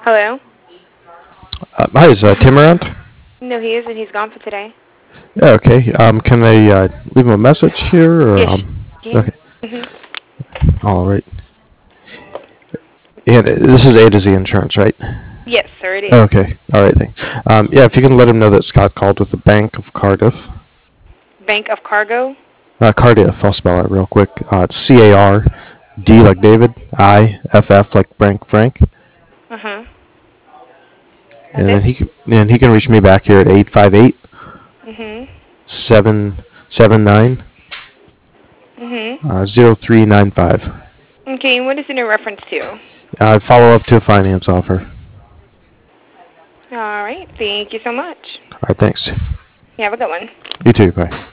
Hello? Hi, is Tim around? No, he isn't. He's gone for today. Yeah, okay. Can I leave him a message here, or Yes, you can. okay, hmm all right. And this is A to Z Insurance, right? Yes, sir, it is. Okay, all right, thanks. Yeah, if you can let him know that Scott called with the Bank of Cardiff. Bank of Cargo. Cardiff, I'll spell it real quick. It's CARD like David, IFF like Frank, Uh-huh. That's and it? then he can reach me back here at 858 hmm 779 hmm 0395. Okay, and what is it in reference to? Follow up to a finance offer. All right. Thank you so much. All right, thanks. You have a good one. You too, bye.